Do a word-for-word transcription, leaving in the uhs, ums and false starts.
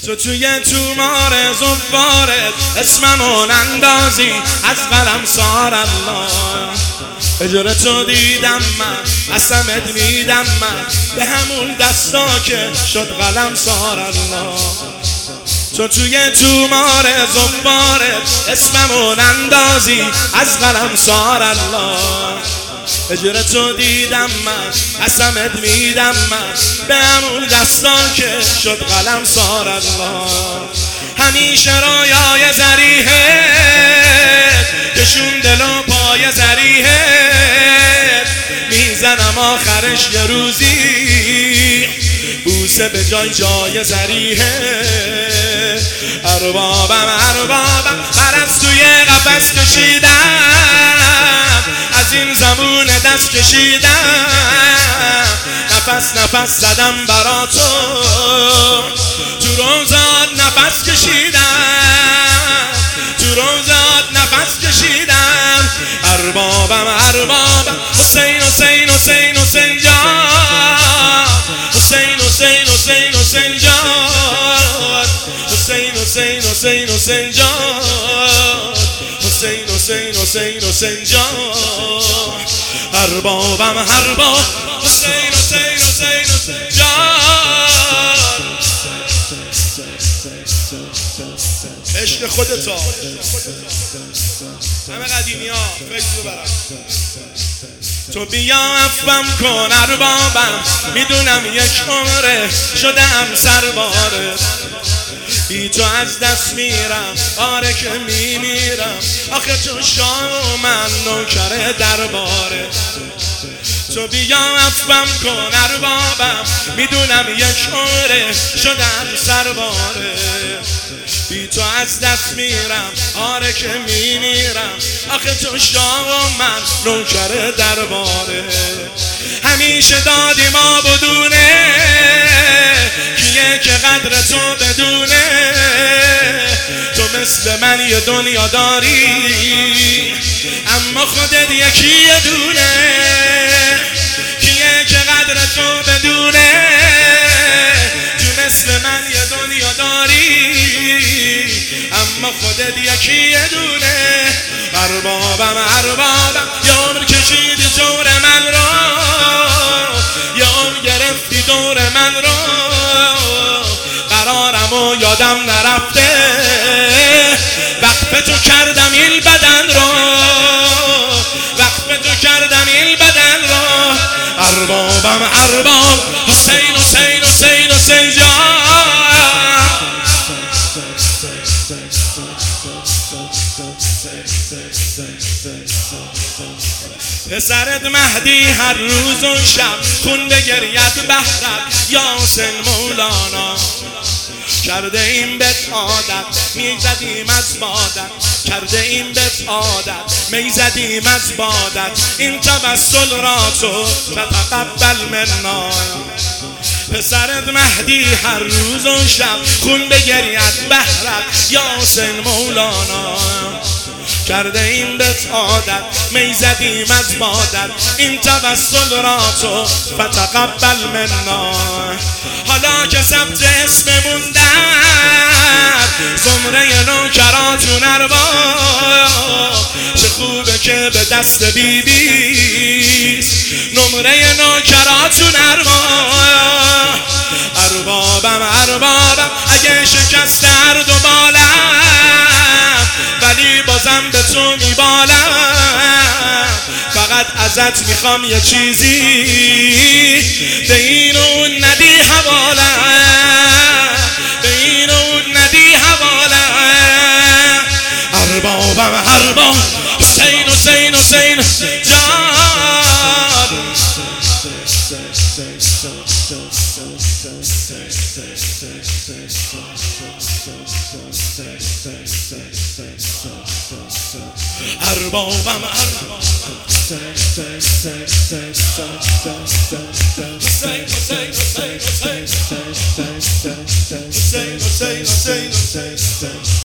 تو توی تومار زفارت اسممون اندازی از قلم سار الله. اجاره تو دیدم من قسمت میدم من به همون دستا که شد قلم سار الله. تو توی تومار زفارت اسممون اندازی از قلم سار الله. اجاره تو دیدم من قسمت میدم من به همون دستان که شد قلم سار الله. همیشه رویای زریحت کشون دل و پای زریحت میزنم آخرش یه روزی بوسه به جای جای زریحت. اربابم اربابم پرستوی قفس کشیدم از این زمون دست کشیدم نفس نفس زدم برا تو تو روزات نفس کشیدم تو روزات نفس کشیدم. اربابم اربابم حسین حسین حسین حسین جان حسین حسین حسین حسین جان حسین حسین حسین حسین جان حسین حسین حسین حسین جان. اربابم ارباب حسین حسین حسین حسین جان. عشق خودتا همه قدیمی ها فکر ببرم. تو بیا عفوم کن اربابم میدونم یک عمره شدم سرباره بی تو از دست میرم آره که میمیرم آخه تو شاه و من نوکر درباره. تو بیا عفوم کن اربابم میدونم یک عمره شدم سرباره بی تو از دست میرم آره که میمیرم آخه تو شاه و من نوکر درباره. همیشه دادی ما بدونه کیه که قدر تو بدونه تو مثل من یه دنیا داری اما خودت یکی یه دونه کیه که قدر تو بدونه تو مثل من یه دنیا داری اما خودت یکی یه دونه. اربابم اربابم یه عمر کشیدی جور من رو یه عمر گرفتی دور من رو قرارم و یادم نرفته وقف تو کردم این بدن رو وقف تو کردم این بدن رو. اربابم ارباب حسین حسین حسین حسین جان. پسرت مهدی هر روز و شب خون بگرید بهرت یا حسین مولانا کرده این بهت عادت میزدیم از بادت کرده این بهت عادت میزدیم از بادت این توسل را تو تتقبل منا. پسرت مهدی هر روز و شب خون بگرید بهرت یا حسین مولانا کرده این بهت عادت میزدیم از بادت این توسل را تو فتقبل منا. حالا که ثبت اسممون در زمره نوکراتون ارباب چه خوبه که به دست بیبیست نمره نوکراتون ارباب. اربابم اربابم اگه شکست هر دو بالم ولی بازم به تو میبالم فقط ازت میخوام یه چیزی به این و اون ندی حوالم به این و اون ندی حوالم. اربابم ارباب حسین حسین حسین جان. اربابم ارباب حسین حسین حسین حسین حسین